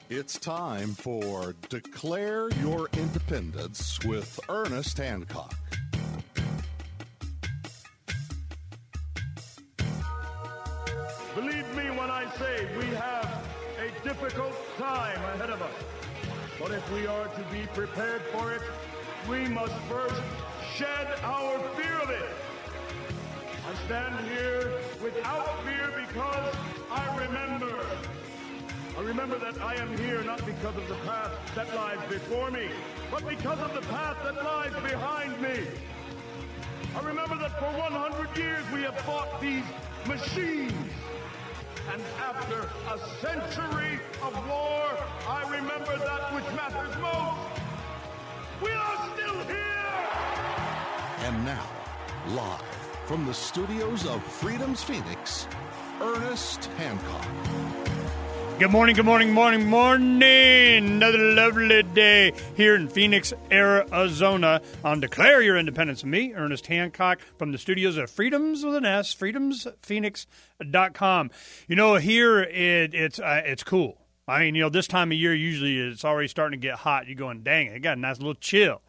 It's time for Declare Your Independence with Ernest Hancock. Believe me when I say we have a difficult time ahead of us. But if we are to be prepared for it, we must first shed our fear of it. I stand here without fear because I remember that I am here not because of the path that lies before me, but because of the path that lies behind me. I remember that for 100 years we have fought these machines. And after a century of war, I remember that which matters most. We are still here! And now, live from the studios of Freedom's Phoenix, Ernest Hancock. Good morning. Another lovely day here in Phoenix, Arizona on Declare Your Independence. Me, Ernest Hancock, from the studios of Freedoms with an S, freedomsphoenix.com. You know, here it's cool. I mean, this time of year, usually it's already starting to get hot. You're going, dang it got a nice little chill.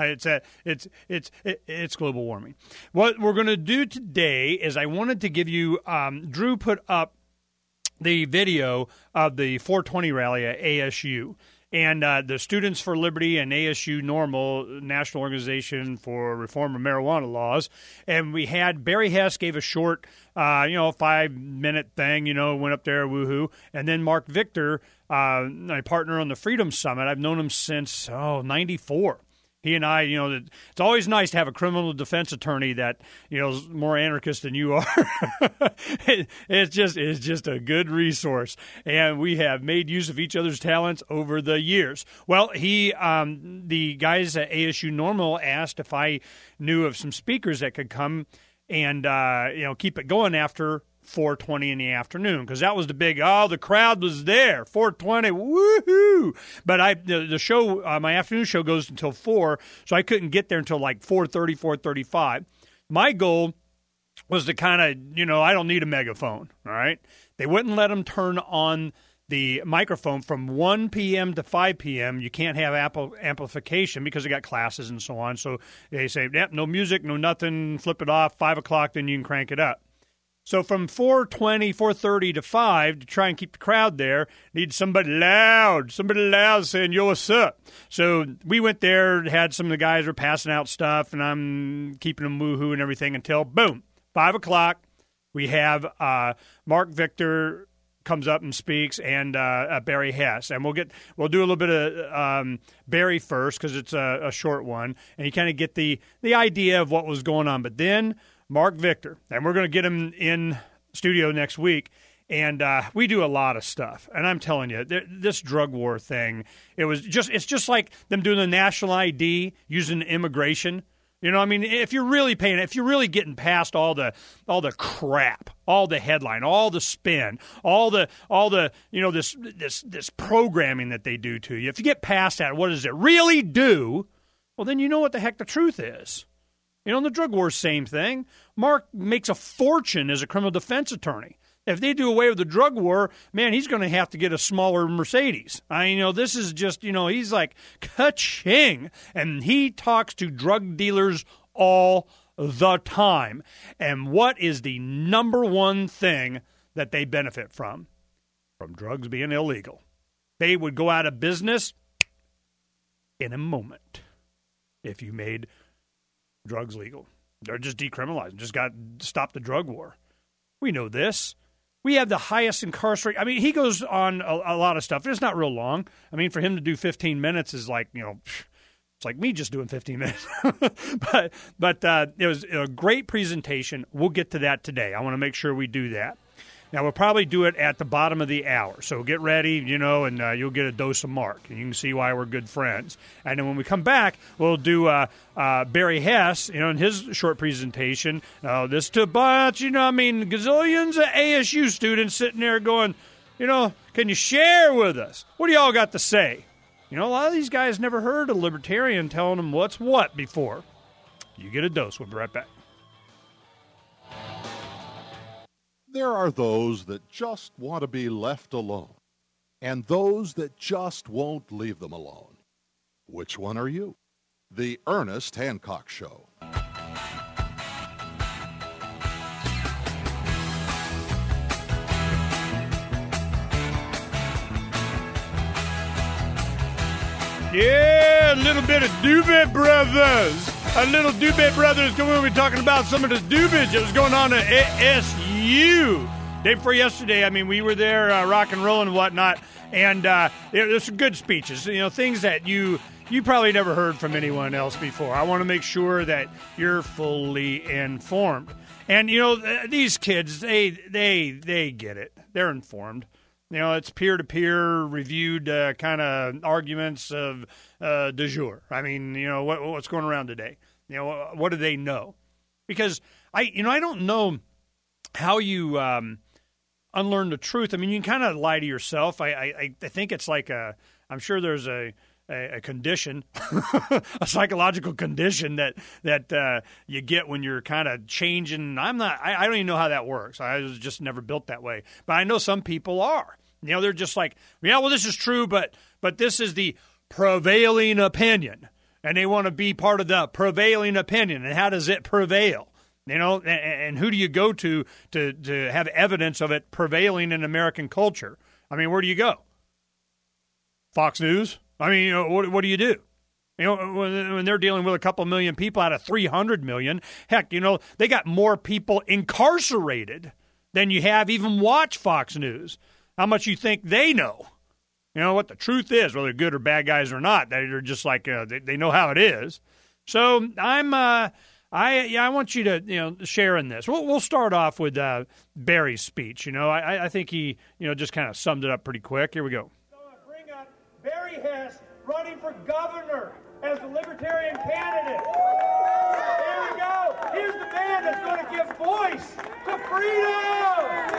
It's global warming. What we're going to do today is I wanted to give you, Drew put up the video of the 420 rally at ASU. And the Students for Liberty and ASU Normal, National Organization for Reform of Marijuana Laws. And we had Barry Hess gave a short, 5-minute thing, went up there, woohoo. And then Mark Victor, my partner on the Freedom Summit, I've known him since, 94. He and I, it's always nice to have a criminal defense attorney that, is more anarchist than you are. It's just a good resource. And we have made use of each other's talents over the years. Well, the guys at ASU Normal asked if I knew of some speakers that could come and, keep it going after 4:20 in the afternoon, because that was the big, the crowd was there, 4:20, woohoo! But the show, my afternoon show goes until 4, so I couldn't get there until like 4:30, 4:35. My goal was to kind of, I don't need a megaphone, all right? They wouldn't let them turn on the microphone from 1 p.m. to 5 p.m. You can't have amplification because they got classes and so on. So they say, no music, no nothing, flip it off, 5 o'clock, then you can crank it up. So from 4:20, 4:30 to 5, to try and keep the crowd there, need somebody loud saying, yo, what's up? So we went there, had some of the guys were passing out stuff, and I'm keeping them woohoo and everything until, boom, 5 o'clock. We have Mark Victor comes up and speaks, and Barry Hess. And we'll do a little bit of Barry first because it's a short one, and you kind of get the idea of what was going on. But then Mark Victor, and we're going to get him in studio next week, and we do a lot of stuff. And I'm telling you, this drug war thing, it's just like them doing the national ID, using immigration. If you're really getting past all the crap, all the headline, all the spin, all the this programming that they do to you, if you get past that, what does it really do? Well, then you know what the heck the truth is. The drug war, same thing. Mark makes a fortune as a criminal defense attorney. If they do away with the drug war, man, he's going to have to get a smaller Mercedes. This is just, he's like ka-ching. And he talks to drug dealers all the time. And what is the number one thing that they benefit from? From drugs being illegal. They would go out of business in a moment if you made drugs legal. They're just decriminalized. Just got to stop the drug war. We know this. We have the highest incarceration. He goes on a lot of stuff. It's not real long. For him to do 15 minutes is like, it's like me just doing 15 minutes. but it was a great presentation. We'll get to that today. I want to make sure we do that. Now, we'll probably do it at the bottom of the hour. So get ready, and you'll get a dose of Mark, and you can see why we're good friends. And then when we come back, we'll do Barry Hess, in his short presentation. This to a bunch, gazillions of ASU students sitting there going, can you share with us? What do y'all got to say? A lot of these guys never heard a libertarian telling them what's what before. You get a dose. We'll be right back. There are those that just want to be left alone. and those that just won't leave them alone. Which one are you? The Ernest Hancock Show. Yeah, a little bit of Doobie Brothers. A little Doobie Brothers coming over talking about some of the doobage that was going on at ASU. Day before yesterday, I mean, we were there rock and rolling and whatnot, and there's some good speeches, things that you probably never heard from anyone else before. I want to make sure that you're fully informed. And, these kids, they get it. They're informed. It's peer-to-peer reviewed kind of arguments of du jour. I mean, what's going around today? What do they know? Because I don't know how you unlearn the truth. I mean, you can kind of lie to yourself. I think it's like I'm sure there's a condition, a psychological condition that you get when you're kind of changing. I don't even know how that works. I was just never built that way. But I know some people are. They're just like, yeah, well, this is true, but this is the prevailing opinion. And they want to be part of the prevailing opinion. And how does it prevail? And who do you go to have evidence of it prevailing in American culture? I mean, where do you go? Fox News? I mean, what do you do? When they're dealing with a couple million people out of 300 million, heck, they got more people incarcerated than you have even watch Fox News. How much you think they know? What the truth is, whether they're good or bad guys or not. They're just like they know how it is. So I want you to share in this. We'll start off with Barry's speech. I think he just kind of summed it up pretty quick. Here we go. So I bring up Barry Hess running for governor as the Libertarian candidate. Here we go. Here's the man that's going to give voice to freedom.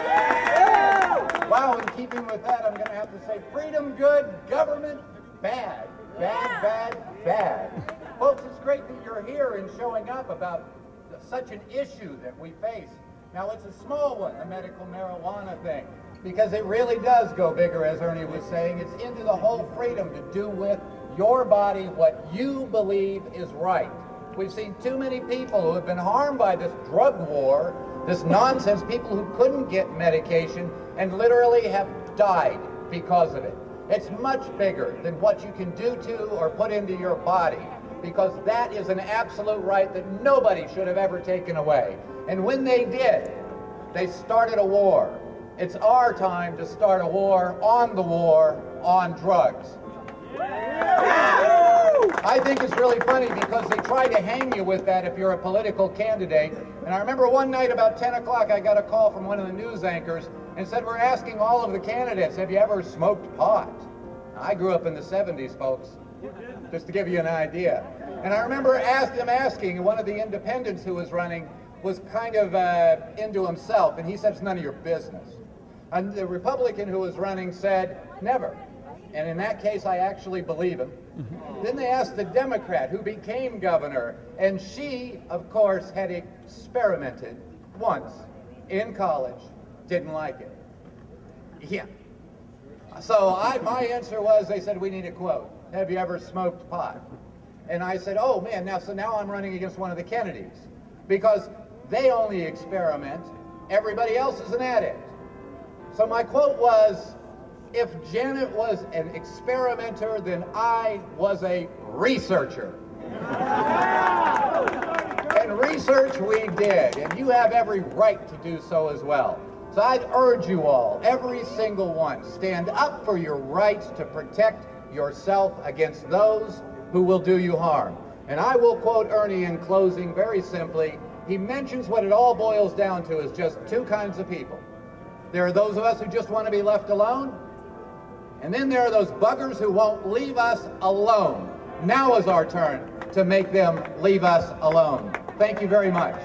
Wow, in keeping with that, I'm going to have to say freedom good, government bad. Bad, bad, bad. Folks, it's great that you're here and showing up about such an issue that we face. Now, it's a small one, the medical marijuana thing, because it really does go bigger, as Ernie was saying. It's into the whole freedom to do with your body what you believe is right. We've seen too many people who have been harmed by this drug war, this nonsense, people who couldn't get medication and literally have died because of it. It's much bigger than what you can do to or put into your body, because that is an absolute right that nobody should have ever taken away. And when they did, they started a war. It's our time to start a war on drugs. I think it's really funny because they try to hang you with that if you're a political candidate. And I remember one night about 10 o'clock, I got a call from one of the news anchors and said, we're asking all of the candidates, have you ever smoked pot? I grew up in the 70s, folks, just to give you an idea. And I remember them asking, one of the independents who was running was kind of into himself, and he said, it's none of your business. And the Republican who was running said, never. And in that case, I actually believe him. Then they asked the Democrat who became governor, and she, of course, had experimented once in college, didn't like it. Yeah. So my answer was, they said, we need a quote. Have you ever smoked pot? And I said, oh man, now I'm running against one of the Kennedys, because they only experiment, everybody else is an addict. So my quote was, if Janet was an experimenter, then I was a researcher. And research we did, and you have every right to do so as well. So I'd urge you all, every single one, stand up for your rights to protect yourself against those who will do you harm. And I will quote Ernie in closing very simply. He mentions what it all boils down to is just two kinds of people. There are those of us who just want to be left alone, and then there are those buggers who won't leave us alone. Now is our turn to make them leave us alone. Thank you very much.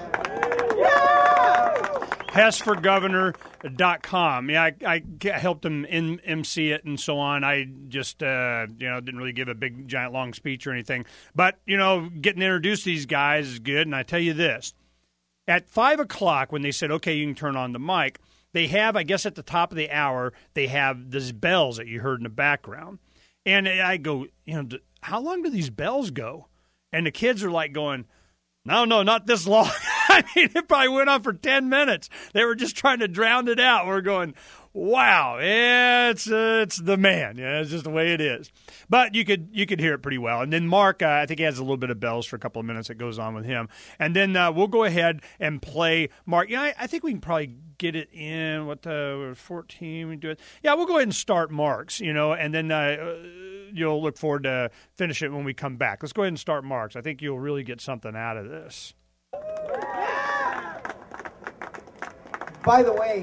HessForGovernor.com. Yeah, I helped him MC it and so on. I just, didn't really give a big, giant, long speech or anything. But, getting introduced to these guys is good. And I tell you this, at 5 o'clock when they said, okay, you can turn on the mic, they have, I guess at the top of the hour, they have these bells that you heard in the background. And I go, how long do these bells go? And the kids are like going, no, not this long. I mean, it probably went on for 10 minutes. They were just trying to drown it out. We're going, wow, it's the man. Yeah, it's just the way it is. But you could hear it pretty well. And then Mark, I think he has a little bit of bells for a couple of minutes that goes on with him. And then we'll go ahead and play Mark. I think we can probably get it in. 14? We do it. Yeah, we'll go ahead and start Mark's. And then you'll look forward to finish it when we come back. Let's go ahead and start Mark's. I think you'll really get something out of this. By the way,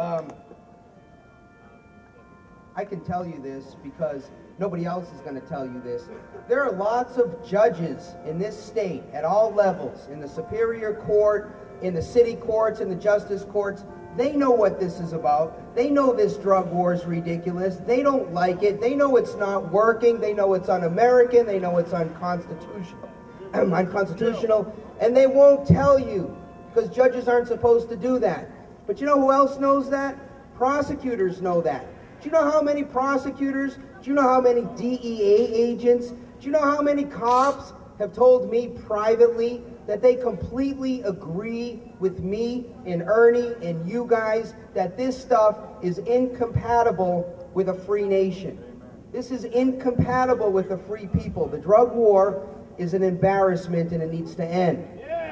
I can tell you this because nobody else is going to tell you this. There are lots of judges in this state at all levels, in the Superior Court, in the city courts, in the justice courts. They know what this is about. They know this drug war is ridiculous. They don't like it. They know it's not working. They know it's un-American. They know it's unconstitutional. And they won't tell you because judges aren't supposed to do that. But you know who else knows that? Prosecutors know that. Do you know how many prosecutors? Do you know how many DEA agents? Do you know how many cops have told me privately that they completely agree with me and Ernie and you guys that this stuff is incompatible with a free nation? This is incompatible with a free people. The drug war is an embarrassment and it needs to end.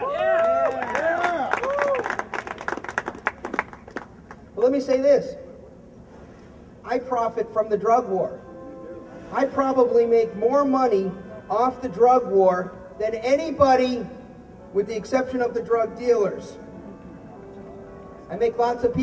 Well, let me say this. I profit from the drug war. I probably make more money off the drug war than anybody with the exception of the drug dealers. I make lots of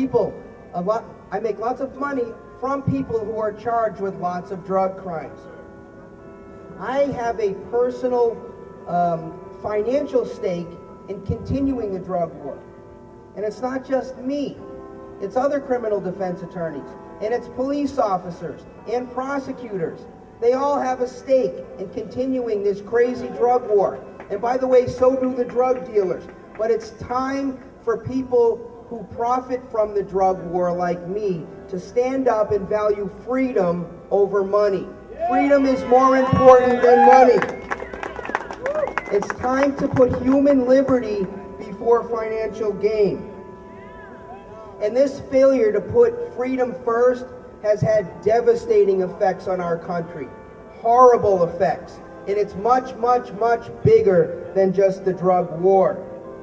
money from people who are charged with lots of drug crimes. I have a personal financial stake in continuing the drug war. And it's not just me. It's other criminal defense attorneys, and it's police officers and prosecutors. They all have a stake in continuing this crazy drug war. And by the way, so do the drug dealers. But it's time for people who profit from the drug war like me to stand up and value freedom over money. Freedom is more important than money. It's time to put human liberty before financial gain. And this failure to put freedom first has had devastating effects on our country. Horrible effects. And it's much, much, much bigger than just the drug war.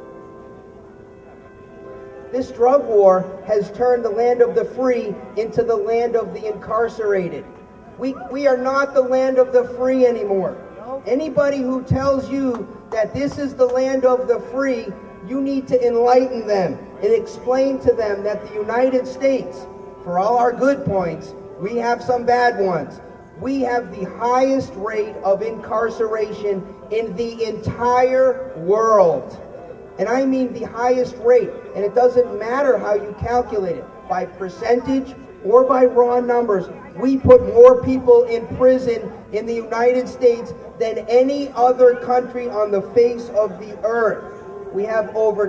This drug war has turned the land of the free into the land of the incarcerated. We are not the land of the free anymore. Anybody who tells you that this is the land of the free, you need to enlighten them and explain to them that the United States, for all our good points, we have some bad ones. We have the highest rate of incarceration in the entire world. And I mean the highest rate. And it doesn't matter how you calculate it, by percentage or by raw numbers. We put more people in prison in the United States than any other country on the face of the earth. We have over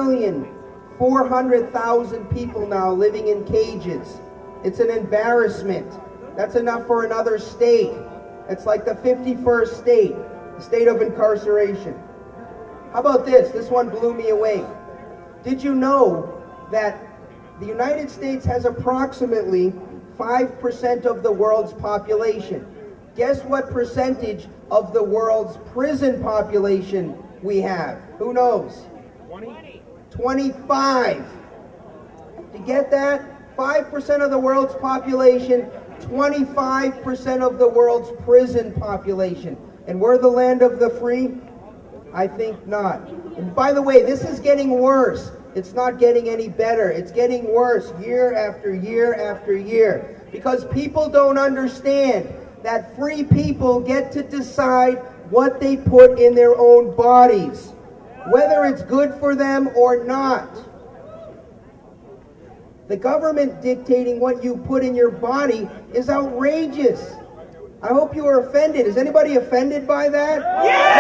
2,400,000 people now living in cages. It's an embarrassment. That's enough for another state. It's like the 51st state, the state of incarceration. How about this? This one blew me away. Did you know that the United States has approximately 5% of the world's population? Guess what percentage of the world's prison population we have? Who knows? 25. To get that? 5% of the world's population, 25% of the world's prison population. And we're the land of the free? I think not. And by the way, this is getting worse. It's not getting any better. It's getting worse year after year after year. Because people don't understand that free people get to decide what they put in their own bodies, whether it's good for them or not. The government dictating what you put in your body is outrageous. I hope you are offended. Is anybody offended by that?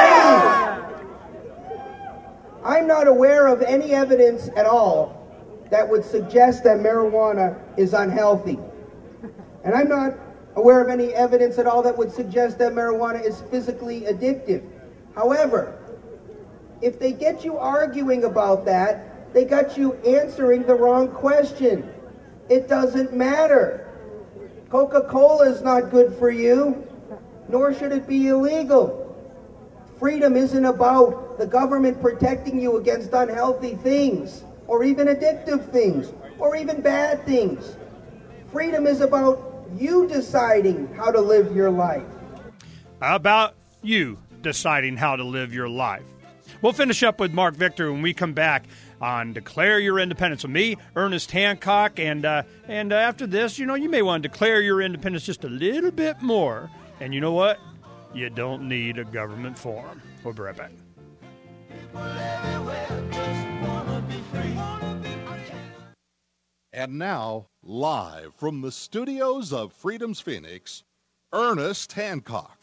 Yeah! I'm not aware of any evidence at all that would suggest that marijuana is unhealthy. And I'm not aware of any evidence at all that would suggest that marijuana is physically addictive. However, if they get you arguing about that, they got you answering the wrong question. It doesn't matter. Coca-Cola is not good for you, nor should it be illegal. Freedom isn't about the government protecting you against unhealthy things, or even addictive things, or even bad things. Freedom is about you deciding how to live your life. How about you deciding how to live your life? We'll finish up with Mark Victor when we come back on Declare Your Independence with me, Ernest Hancock. And after this, you may want to declare your independence just a little bit more. And you know what? You don't need a government form. We'll be right back. And now, live from the studios of Freedom's Phoenix, Ernest Hancock.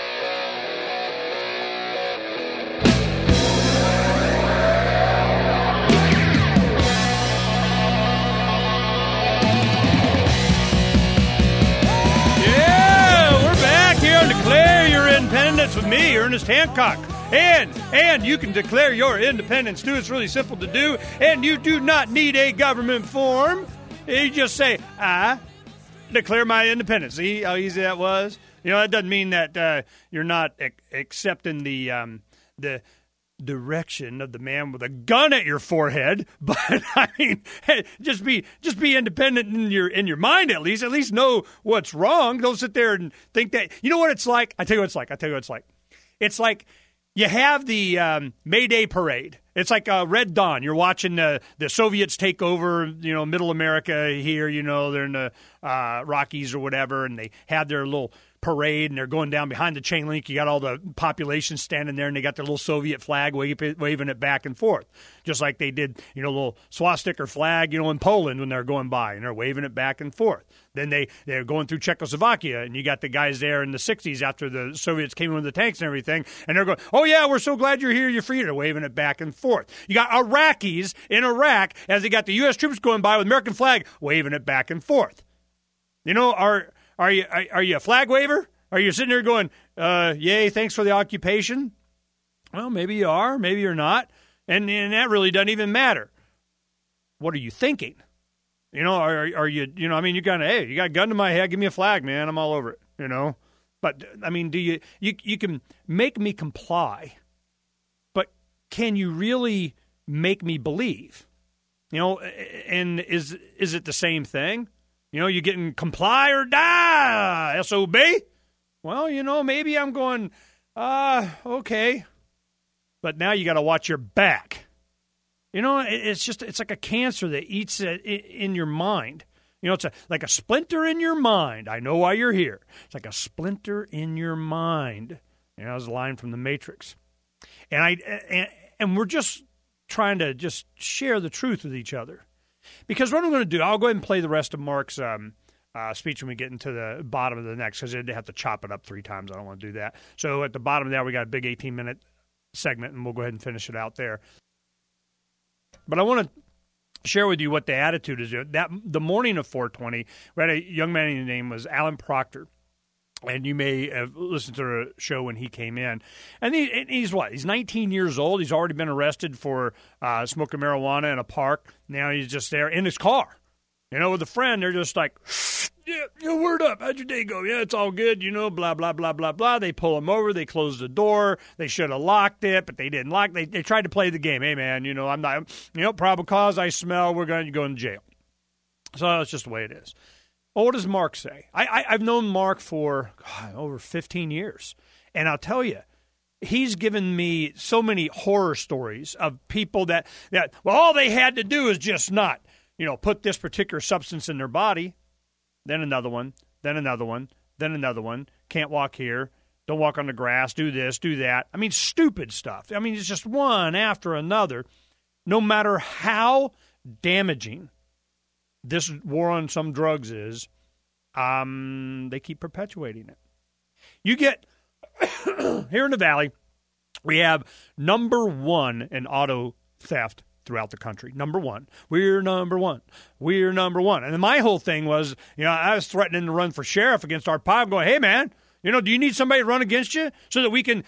Declare your independence with me, Ernest Hancock. And you can declare your independence, too. It's really simple to do. And you do not need a government form. You just say, I declare my independence. See how easy that was? That doesn't mean that you're not accepting the direction of the man with a gun at your forehead, but I mean, hey, just be independent in your mind at least know what's wrong. Don't sit there and think that, you know what it's like? I tell you what it's like. It's like you have the May Day parade. It's like Red Dawn. You're watching the Soviets take over, middle America here, they're in the Rockies or whatever, and they have their little parade, and they're going down behind the chain link. You got all the population standing there, and they got their little Soviet flag waving it back and forth, just like they did, little swastika flag, in Poland when they're going by, and they're waving it back and forth. Then they're going through Czechoslovakia, and you got the guys there in the 60s after the Soviets came in with the tanks and everything, and they're going, oh, yeah, we're so glad you're here, you're free. They're waving it back and forth. You got Iraqis in Iraq as they got the U.S. troops going by with American flag waving it back and forth. Are you a flag waver? Are you sitting there going, yay, thanks for the occupation? Well, maybe you are, maybe you're not, and that really doesn't even matter. What are you thinking? Are you, you kind of, hey, you got a gun to my head, give me a flag, man, I'm all over it, But, I mean, do you can make me comply, but can you really make me believe? And is it the same thing? You getting comply or die, SOB? Well, maybe I'm going, okay. But now you got to watch your back. It's like a cancer that eats in your mind. It's like a splinter in your mind. I know why you're here. It's like a splinter in your mind. That was a line from The Matrix. And we're just trying to just share the truth with each other. Because what I'm going to do, I'll go ahead and play the rest of Mark's speech when we get into the bottom of the next, because they'd have to chop it up 3 times. I don't want to do that. So at the bottom of that, we got a big 18-minute segment, and we'll go ahead and finish it out there. But I want to share with you what the attitude is. That the morning of 420, we had a young man, his name was Alan Proctor. And you may have listened to the show when he came in. And he's what? He's 19 years old. He's already been arrested for smoking marijuana in a park. Now he's just there in his car. With a friend, they're just like, yeah, word up. How'd your day go? Yeah, it's all good, blah, blah, blah, blah, blah. They pull him over. They close the door. They should have locked it, but they didn't lock it. They tried to play the game. Hey, man, I'm not, probable cause, I smell, we're going to go in jail. So that's just the way it is. Well, what does Mark say? I've known Mark for over 15 years, and I'll tell you, he's given me so many horror stories of people that all they had to do is just not, put this particular substance in their body, then another one, then another one, then another one, can't walk here, don't walk on the grass, do this, do that. I mean, stupid stuff. I mean, it's just one after another, no matter how damaging this war on some drugs is, they keep perpetuating it. You get, here in the Valley, we have number 1 in auto theft throughout the country. Number one. We're number one. We're number one. And then my whole thing was, I was threatening to run for sheriff against our pile, going, hey, man, do you need somebody to run against you so that we can,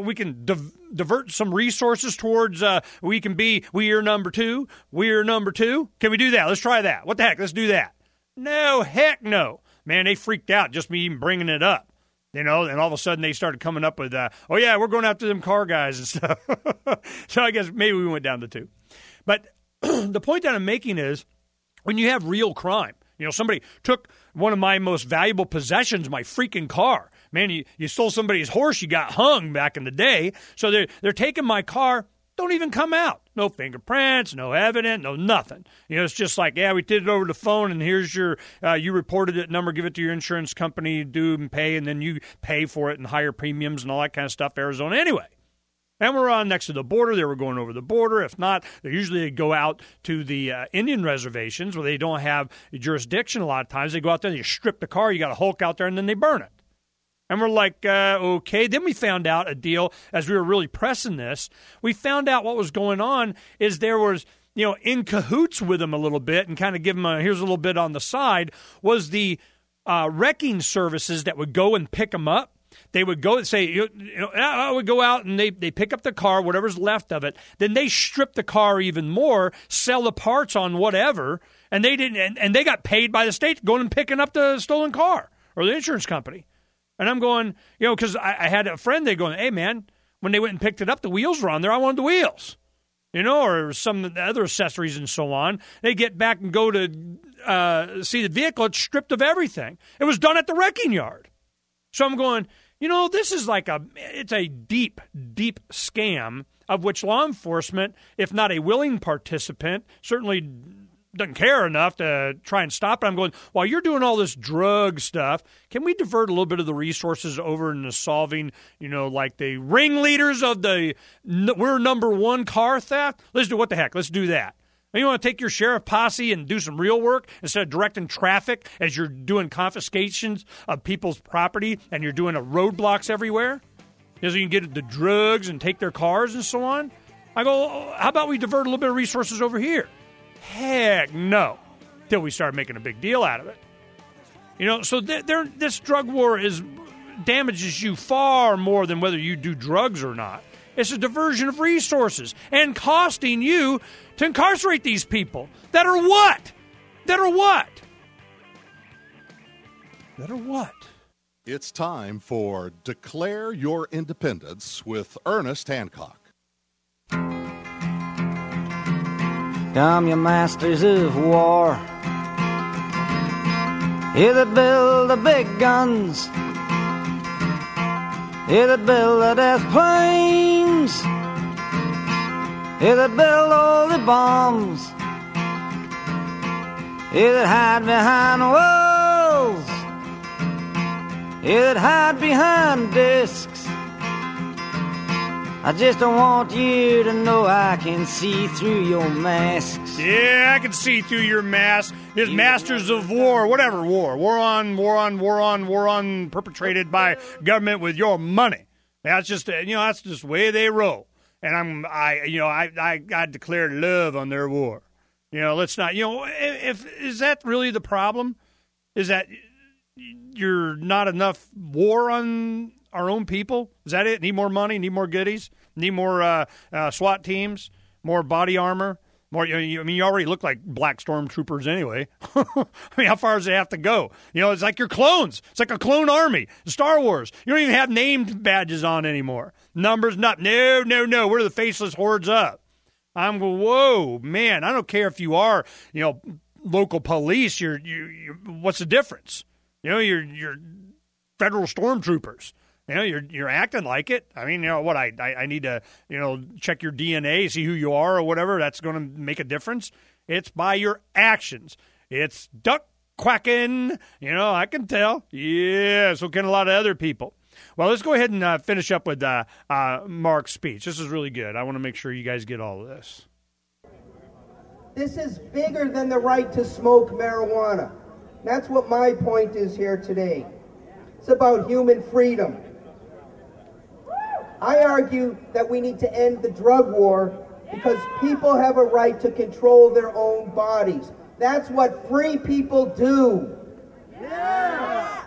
divert some resources towards we are number two. We're number two. Can we do that? Let's try that. What the heck? Let's do that. No, heck no. Man, they freaked out just me even bringing it up. And all of a sudden they started coming up with, we're going after them car guys and stuff. So I guess maybe we went down to two. But the point that I'm making is when you have real crime, somebody took one of my most valuable possessions, my freaking car. Man, you stole somebody's horse, you got hung back in the day. So they're taking my car, don't even come out. No fingerprints, no evidence, no nothing. It's just like, we did it over the phone, and here's your, you reported it number, give it to your insurance company, do and pay, and then you pay for it and higher premiums and all that kind of stuff, Arizona anyway. And we're on next to the border. They were going over the border. If not, they go out to the Indian reservations where they don't have jurisdiction a lot of times. They go out there, they strip the car, you got a Hulk out there, and then they burn it. And we're like, okay. Then we found out a deal as we were really pressing this. We found out what was going on is there was, in cahoots with them a little bit and kind of give them here's a little bit on the side was the wrecking services that would go and pick them up. They would go and say, I would go out and they pick up the car, whatever's left of it. Then they strip the car even more, sell the parts on whatever, and they didn't. And they got paid by the state going and picking up the stolen car or the insurance company. And I'm going, because I had a friend, they going, hey, man, when they went and picked it up, the wheels were on there. I wanted the wheels, or some other accessories and so on. They get back and go to see the vehicle. It's stripped of everything. It was done at the wrecking yard. So I'm going, this is it's a deep, deep scam of which law enforcement, if not a willing participant, certainly doesn't care enough to try and stop it. I'm going, while you're doing all this drug stuff, can we divert a little bit of the resources over into solving, like the ringleaders of we're number one car theft? Let's do what the heck? Let's do that. And you want to take your sheriff posse and do some real work instead of directing traffic as you're doing confiscations of people's property and you're doing roadblocks everywhere? So you can get the drugs and take their cars and so on? I go, how about we divert a little bit of resources over here? Heck no, till we start making a big deal out of it. So this drug war damages you far more than whether you do drugs or not. It's a diversion of resources and costing you to incarcerate these people that are what? It's time for Declare Your Independence with Ernest Hancock. Come, you masters of war, you that build the big guns, you that build the death planes, you that build all the bombs, you that hide behind walls, you that hide behind discs. I just don't want you to know I can see through your masks. Yeah, I can see through your mask. It's masters of war, whatever war. War on perpetrated by government with your money. That's just that's just the way they roll. And I declared love on their war. Let's not. Is that really the problem? Is that you're not enough war on our own people? Is that it? Need more money? Need more goodies? Need more SWAT teams? More body armor? More? You already look like black stormtroopers anyway. How far does it have to go? It's like your clones. It's like a clone army. Star Wars. You don't even have named badges on anymore. Numbers not. No. We're the faceless hordes up. I'm going, whoa, man. I don't care if you are, local police. You're what's the difference? You're federal stormtroopers. You're acting like it. I mean, what? I need to, check your DNA, see who you are or whatever. That's going to make a difference. It's by your actions. It's duck quacking. I can tell. Yeah, so can a lot of other people. Well, let's go ahead and finish up with Mark's speech. This is really good. I want to make sure you guys get all of this. This is bigger than the right to smoke marijuana. That's what my point is here today. It's about human freedom. I argue that we need to end the drug war because people have a right to control their own bodies. That's what free people do. Yeah.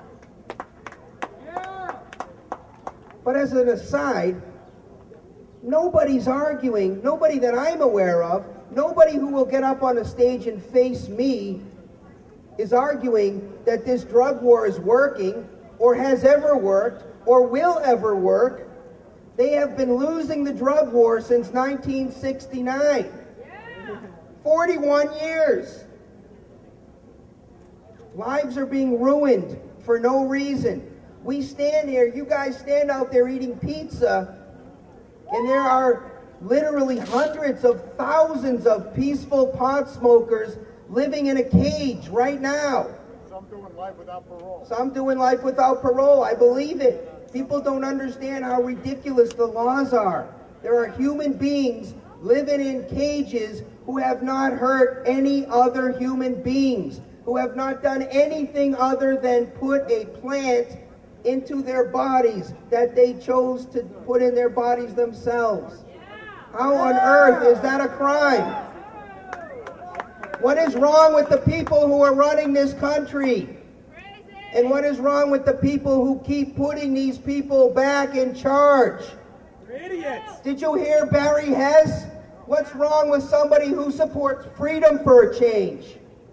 But as an aside, nobody's arguing, nobody that I'm aware of, nobody who will get up on a stage and face me is arguing that this drug war is working, or has ever worked, or will ever work. They have been losing the drug war since 1969. 41 years. Lives are being ruined for no reason. We stand here, you guys stand out there eating pizza, and there are literally hundreds of thousands of peaceful pot smokers living in a cage right now. Some doing life without parole. Some doing life without parole. I believe it. People don't understand how ridiculous the laws are. There are human beings living in cages who have not hurt any other human beings, who have not done anything other than put a plant into their bodies that they chose to put in their bodies themselves. How on earth is that a crime? What is wrong with the people who are running this country? And what is wrong with the people who keep putting these people back in charge? Idiots. Did you hear Barry Hess? What's wrong with somebody who supports freedom for a change?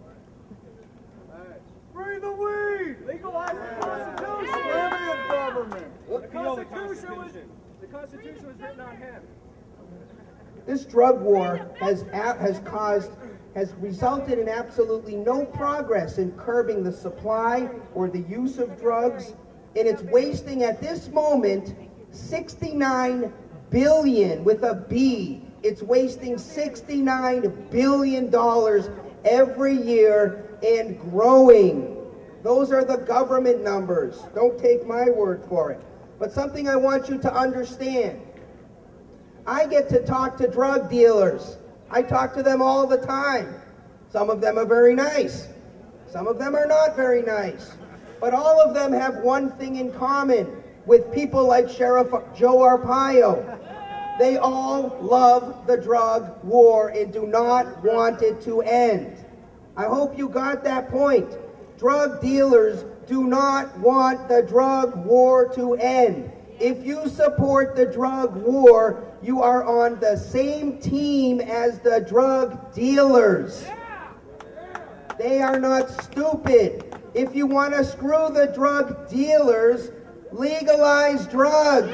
Free the weed. Legalize the Constitution. Limited government. The Constitution was written on him. This drug war has resulted in absolutely no progress in curbing the supply or the use of drugs, and it's wasting at this moment $69 billion with a B. It's wasting $69 billion every year and growing. Those are the government numbers. Don't take my word for it. But something I want you to understand. I get to talk to drug dealers. I talk to them all the time. Some of them are very nice. Some of them are not very nice. But all of them have one thing in common with people like Sheriff Joe Arpaio. They all love the drug war and do not want it to end. I hope you got that point. Drug dealers do not want the drug war to end. If you support the drug war, you are on the same team as the drug dealers. They are not stupid. If you want to screw the drug dealers, legalize drugs.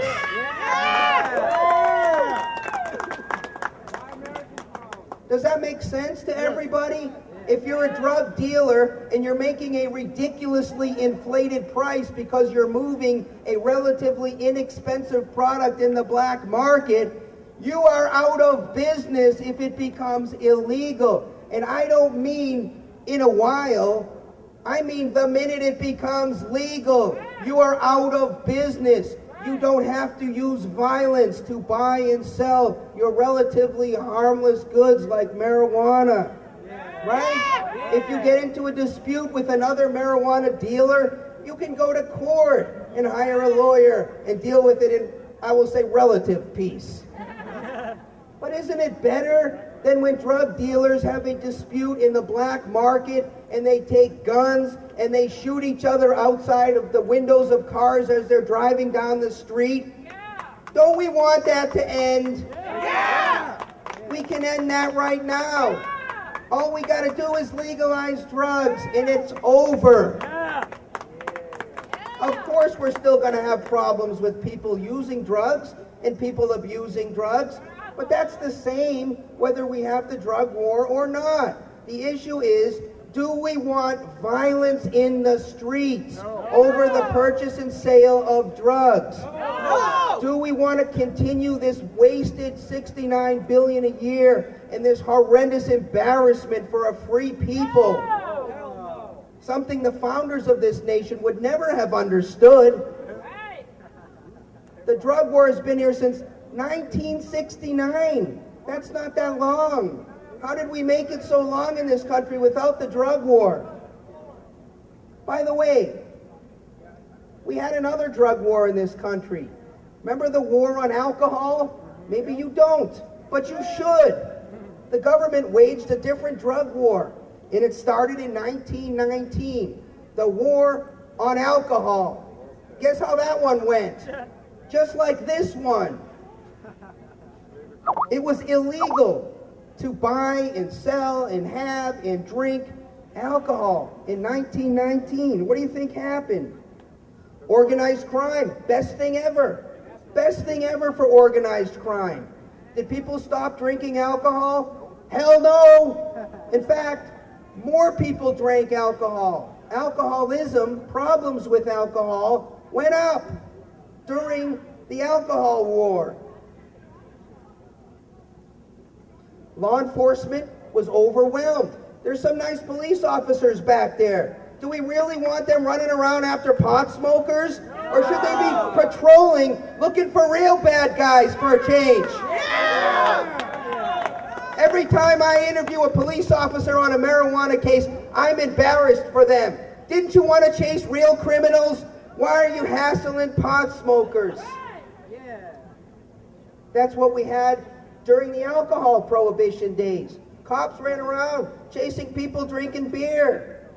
Does that make sense to everybody? If you're a drug dealer and you're making a ridiculously inflated price because you're moving a relatively inexpensive product in the black market, you are out of business if it becomes illegal. And I don't mean in a while. I mean the minute it becomes legal, you are out of business. You don't have to use violence to buy and sell your relatively harmless goods like marijuana. Right? If you get into a dispute with another marijuana dealer, you can go to court and hire a lawyer and deal with it in, I will say, relative peace. But isn't it better than when drug dealers have a dispute in the black market and they take guns and they shoot each other outside of the windows of cars as they're driving down the street? Don't we want that to end? We can end that right now. All we got to do is legalize drugs, and it's over. Of course, we're still going to have problems with people using drugs and people abusing drugs, but that's the same whether we have the drug war or not. The issue is, do we want violence in the streets over the purchase and sale of drugs? Do we want to continue this wasted $69 billion a year and this horrendous embarrassment for a free people? Something the founders of this nation would never have understood. The drug war has been here since 1969. That's not that long. How did we make it so long in this country without the drug war? By the way, we had another drug war in this country. Remember the war on alcohol? Maybe you don't. But you should. The government waged a different drug war, and it started in 1919. The war on alcohol. Guess how that one went? Just like this one. It was illegal to buy and sell and have and drink alcohol in 1919. What do you think happened? Organized crime. Best thing ever. Best thing ever for organized crime. Did people stop drinking alcohol? Hell no! In fact, more people drank alcohol. Alcoholism, problems with alcohol, went up during the alcohol war. Law enforcement was overwhelmed. There's some nice police officers back there. Do we really want them running around after pot smokers? Or should they be patrolling, looking for real bad guys for a change? Every time I interview a police officer on a marijuana case, I'm embarrassed for them. Didn't you want to chase real criminals? Why are you hassling pot smokers? That's what we had during the alcohol prohibition days. Cops ran around chasing people drinking beer.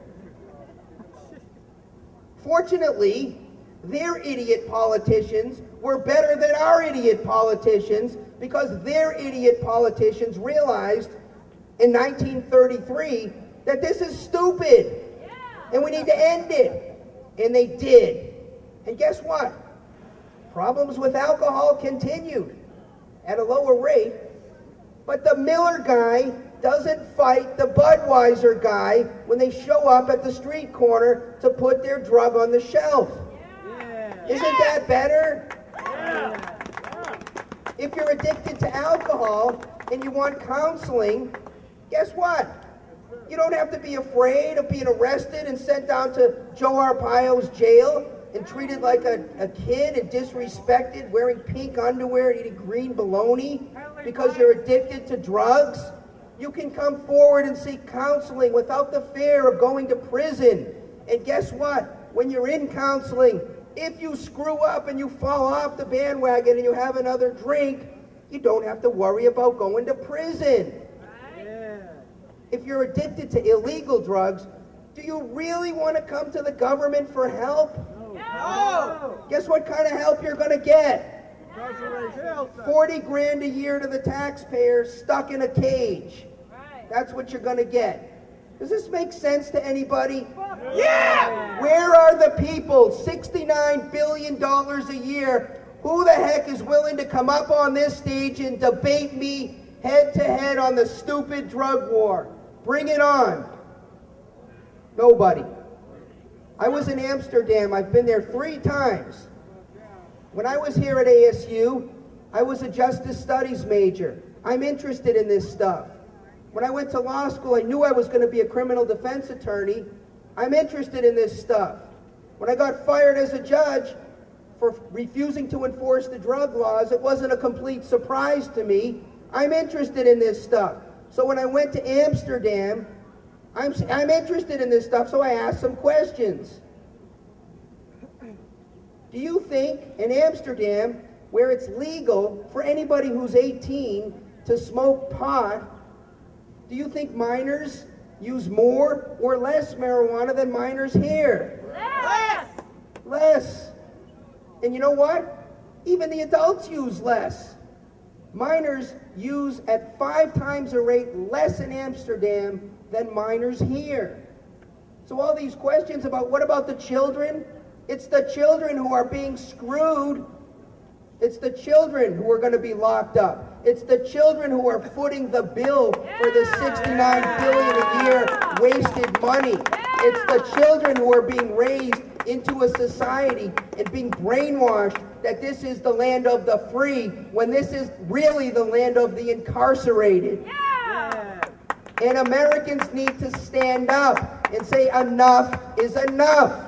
Fortunately, their idiot politicians were better than our idiot politicians, because their idiot politicians realized in 1933 that this is stupid and we need to end it. And they did. And guess what? Problems with alcohol continued at a lower rate, but the Miller guy doesn't fight the Budweiser guy when they show up at the street corner to put their drug on the shelf. Isn't that better? If you're addicted to alcohol and you want counseling, guess what? You don't have to be afraid of being arrested and sent down to Joe Arpaio's jail and treated like a kid and disrespected, wearing pink underwear and eating green bologna because you're addicted to drugs. You can come forward and seek counseling without the fear of going to prison. And guess what? When you're in counseling, if you screw up and you fall off the bandwagon and you have another drink, you don't have to worry about going to prison. If you're addicted to illegal drugs, do you really want to come to the government for help? No. Guess what kind of help you're going to get? 40 grand a year to the taxpayers, stuck in a cage. That's what you're going to get. Does this make sense to anybody? Yeah! Where are the people? $69 billion a year. Who the heck is willing to come up on this stage and debate me head to head on the stupid drug war? Bring it on. Nobody. I was in Amsterdam. I've been there 3 times. When I was here at ASU, I was a justice studies major. I'm interested in this stuff. When I went to law school, I knew I was going to be a criminal defense attorney. I'm interested in this stuff. When I got fired as a judge for refusing to enforce the drug laws, it wasn't a complete surprise to me. I'm interested in this stuff. So when I went to Amsterdam, I'm interested in this stuff, so I asked some questions. Do you think in Amsterdam, where it's legal for anybody who's 18 to smoke pot, do you think minors use more or less marijuana than minors here? Less! Less. And you know what? Even the adults use less. Minors use at 5 times the rate less in Amsterdam than minors here. So all these questions about what about the children? It's the children who are being screwed. It's the children who are going to be locked up. It's the children who are footing the bill for the $69 billion a year wasted money. It's the children who are being raised into a society and being brainwashed that this is the land of the free, when this is really the land of the incarcerated. And Americans need to stand up and say enough is enough.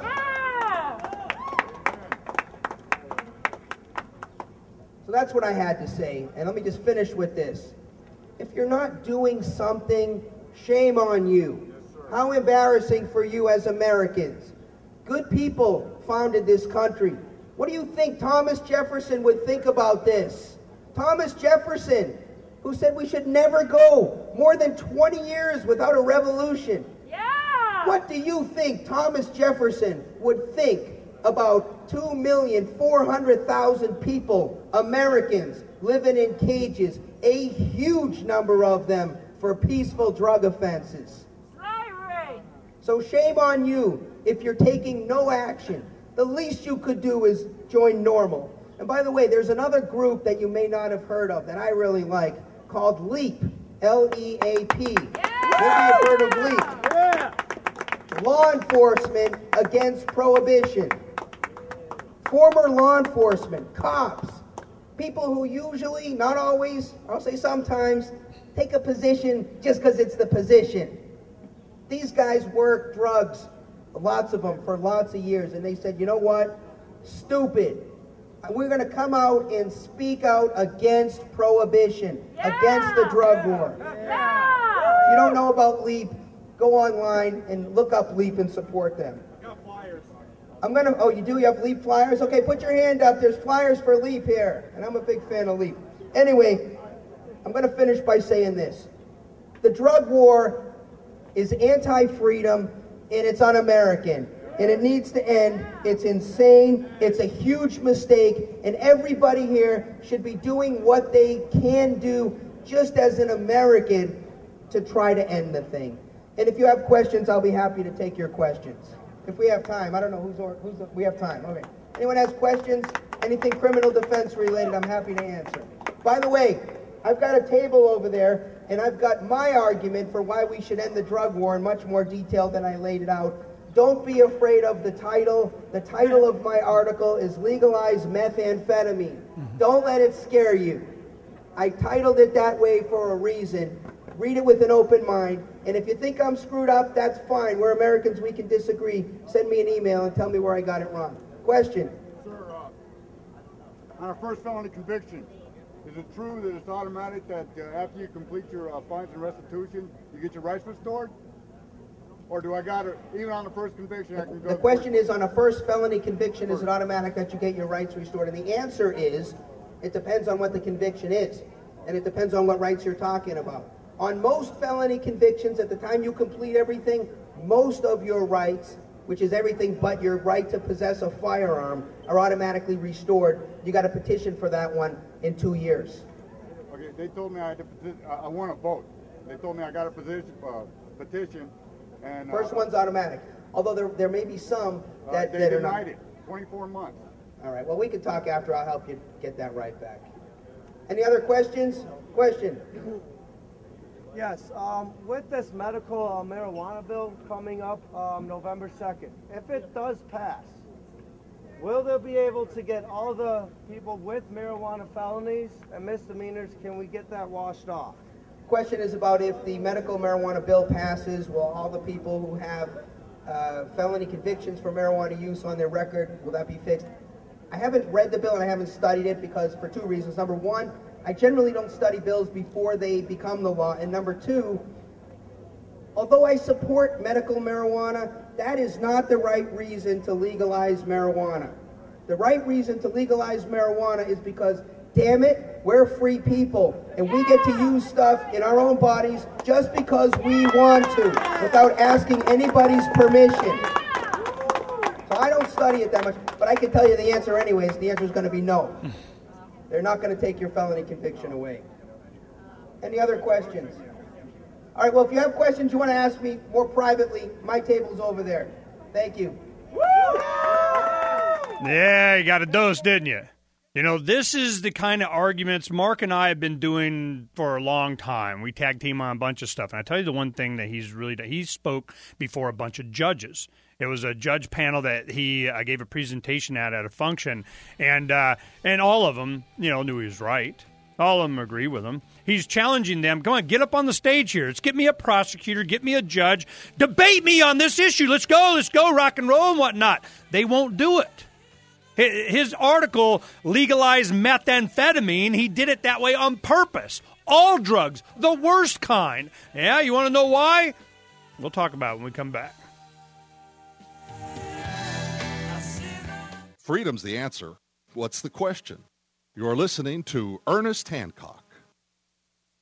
So that's what I had to say. And let me just finish with this. If you're not doing something, shame on you. How embarrassing for you as Americans. Good people founded this country. What do you think Thomas Jefferson would think about this? Thomas Jefferson, who said we should never go more than 20 years without a revolution. Yeah! What do you think Thomas Jefferson would think about 2,400,000 people, Americans, living in cages, a huge number of them for peaceful drug offenses? Slavery! So shame on you if you're taking no action. The least you could do is join NORML. And by the way, there's another group that you may not have heard of that I really like called LEAP, L-E-A-P. Yeah! Maybe you've heard of LEAP. Yeah! Law enforcement against prohibition. Former law enforcement, cops, people who usually, not always, I'll say sometimes, take a position just because it's the position. These guys work drugs, lots of them, for lots of years, and they said, you know what? Stupid. We're going to come out and speak out against prohibition, against the drug war. Yeah! If you don't know about LEAP, go online and look up LEAP and support them. Oh, you do? You have LEAP flyers? Okay, put your hand up. There's flyers for LEAP here. And I'm a big fan of LEAP. Anyway, I'm going to finish by saying this. The drug war is anti-freedom, and it's un-American. And it needs to end. It's insane. It's a huge mistake. And everybody here should be doing what they can do just as an American to try to end the thing. And if you have questions, I'll be happy to take your questions. If we have time. I don't know we have time. Okay. Anyone has questions? Anything criminal defense related, I'm happy to answer. By the way, I've got a table over there, and I've got my argument for why we should end the drug war in much more detail than I laid it out. Don't be afraid of the title. The title of my article is Legalize Methamphetamine. Don't let it scare you. I titled it that way for a reason. Read it with an open mind. And if you think I'm screwed up, that's fine. We're Americans. We can disagree. Send me an email and tell me where I got it wrong. Question? Sir, on a first felony conviction, is it true that it's automatic that after you complete your fines and restitution, you get your rights restored? Or do I got to, even on the first conviction, I can go... The question is, on a first felony conviction, is it automatic that you get your rights restored? And the answer is, it depends on what the conviction is. And it depends on what rights you're talking about. On most felony convictions, at the time you complete everything, most of your rights, which is everything but your right to possess a firearm, are automatically restored. You got a petition for that one in 2 years. Okay, they told me I want to vote. They told me I got a petition. And first one's automatic. Although there may be some that are not. They denied it. 24 months. All right. Well, we can talk after. I'll help you get that right back. Any other questions? Question. Yes. With this medical marijuana bill coming up November 2nd, if it does pass, will they be able to get all the people with marijuana felonies and misdemeanors? Can we get that washed off? Question is about if the medical marijuana bill passes, will all the people who have felony convictions for marijuana use on their record, will that be fixed? I haven't read the bill and I haven't studied it because for two reasons. Number one, I generally don't study bills before they become the law. And number two, although I support medical marijuana, that is not the right reason to legalize marijuana. The right reason to legalize marijuana is because, damn it, we're free people, and we get to use stuff in our own bodies just because we want to, without asking anybody's permission. So I don't study it that much, but I can tell you the answer anyways. The answer is going to be no. They're not going to take your felony conviction away. Any other questions? All right, well, if you have questions you want to ask me more privately, my table's over there. Thank you. Yeah, you got a dose, didn't you? You know, this is the kind of arguments Mark and I have been doing for a long time. We tag team on a bunch of stuff. And I tell you the one thing that he spoke before a bunch of judges. It was a judge panel that he gave a presentation at a function. And all of them, knew he was right. All of them agree with him. He's challenging them. Come on, get up on the stage here. Let's get me a prosecutor, get me a judge. Debate me on this issue. Let's go, rock and roll and whatnot. They won't do it. His article, Legalize Methamphetamine, he did it that way on purpose. All drugs, the worst kind. Yeah, you want to know why? We'll talk about it when we come back. Freedom's the answer. What's the question? You're listening to Ernest Hancock.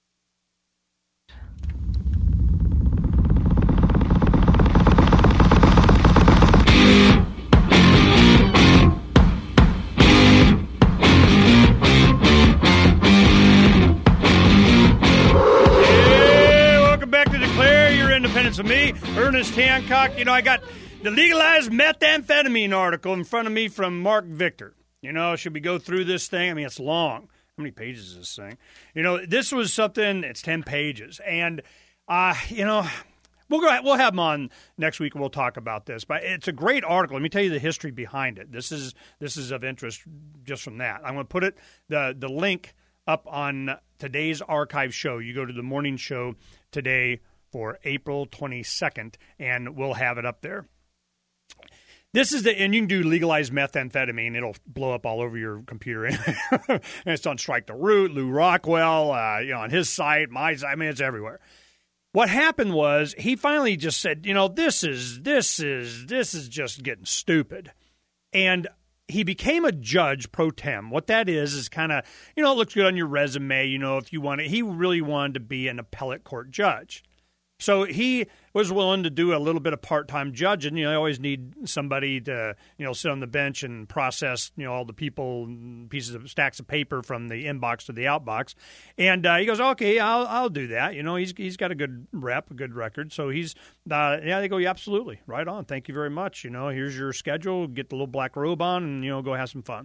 Hancock. You know, I got the legalized methamphetamine article in front of me from Mark Victor. You know, should we go through this thing? I mean, it's long. How many pages is this thing? You know, this was something, it's 10 pages. And, you know, we'll have him on next week and we'll talk about this. But it's a great article. Let me tell you the history behind it. This is of interest just from that. I'm going to put it, the link up on today's archive show. You go to the morning show today for April 22nd, and we'll have it up there. This is and you can do legalized methamphetamine. It'll blow up all over your computer. And it's on Strike the Root, Lou Rockwell, you know, on his site, my site. I mean, it's everywhere. What happened was he finally just said, you know, this is just getting stupid. And he became a judge pro tem. What that is kind of, you know, it looks good on your resume, you know, if you want it. He really wanted to be an appellate court judge. So he was willing to do a little bit of part-time judging. You know, you always need somebody to, you know, sit on the bench and process, you know, all the people, pieces of stacks of paper from the inbox to the outbox. And he goes, okay, I'll do that. You know, he's got a good rep, a good record. So he's, they go, yeah, absolutely, right on. Thank you very much. You know, here's your schedule. Get the little black robe on, and you know, go have some fun.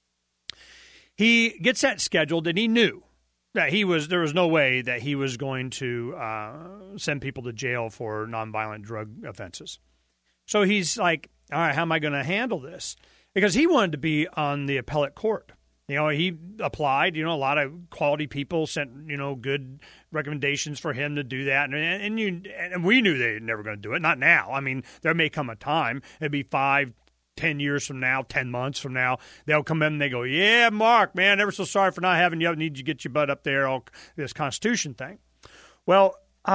He gets that scheduled, and he knew that there was no way that he was going to send people to jail for nonviolent drug offenses. So he's like, all right, how am I going to handle this? Because he wanted to be on the appellate court. You know, he applied, you know, a lot of quality people sent, you know, good recommendations for him to do that. And we knew they were never going to do it. Not now. I mean, there may come a time, it'd be 5, 10 years from now, 10 months from now, they'll come in and they go, yeah, Mark, man, ever so sorry for not having you. I need you to get your butt up there, all this Constitution thing. Well,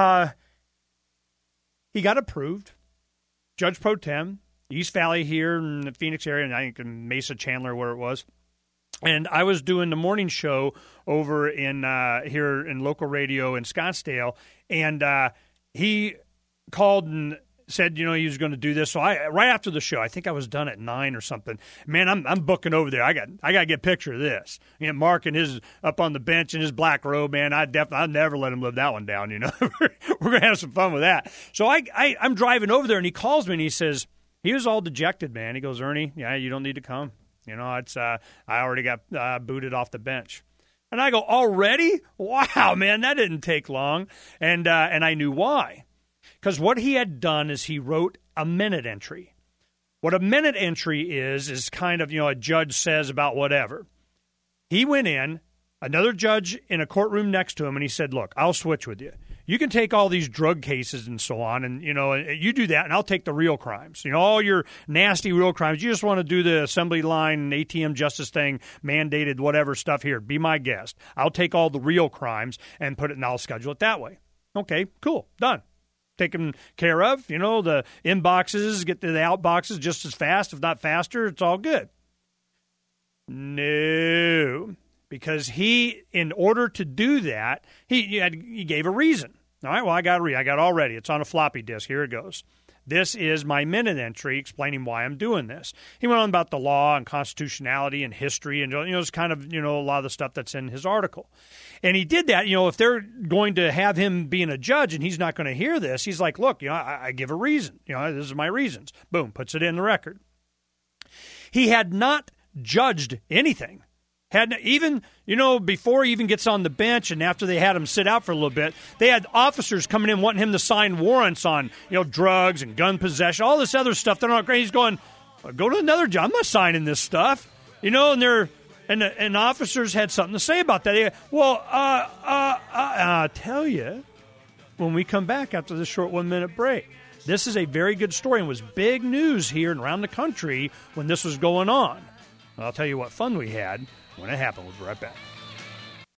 he got approved. Judge Pro Tem, East Valley here in the Phoenix area, and I think in Mesa, Chandler, where it was. And I was doing the morning show over in here in local radio in Scottsdale, and he called and said, you know, he was going to do this. So right after the show, I think I was done at 9 or something. Man, I'm booking over there. I got to get a picture of this. You know, Mark and his up on the bench in his black robe, man. I'd never let him live that one down. You know, we're going to have some fun with that. So I'm driving over there, and he calls me and he says, he was all dejected, man. He goes, Ernie, yeah, you don't need to come. You know, it's I already got booted off the bench. And I go, already? Wow, man, that didn't take long. And I knew why. Because what he had done is he wrote a minute entry. What a minute entry is kind of, you know, a judge says about whatever. He went in, another judge in a courtroom next to him, and he said, look, I'll switch with you. You can take all these drug cases and so on, and, you know, you do that, and I'll take the real crimes. You know, all your nasty real crimes. You just want to do the assembly line, ATM justice thing, mandated whatever stuff here. Be my guest. I'll take all the real crimes and put it, and I'll schedule it that way. Okay, cool, done. Taken care of, you know, the inboxes, get to the outboxes just as fast, if not faster, it's all good. No, because he, in order to do that, he gave a reason. All right, well, I got it all ready. It's on a floppy disk. Here it goes. This is my minute entry explaining why I'm doing this. He went on about the law and constitutionality and history and, you know, it's kind of, you know, a lot of the stuff that's in his article. And he did that, you know, if they're going to have him being a judge and he's not going to hear this, he's like, look, you know, I give a reason. You know, this is my reasons. Boom, puts it in the record. He had not judged anything. Hadn't even, you know, before he even gets on the bench and after they had him sit out for a little bit, they had officers coming in wanting him to sign warrants on, you know, drugs and gun possession, all this other stuff. They're not great. He's going, go to another job. I'm not signing this stuff, you know. And officers had something to say about that. I'll tell you when we come back after this short 1-minute break. This is a very good story and was big news here and around the country when this was going on. I'll tell you what fun we had when it happened. We'll be right back.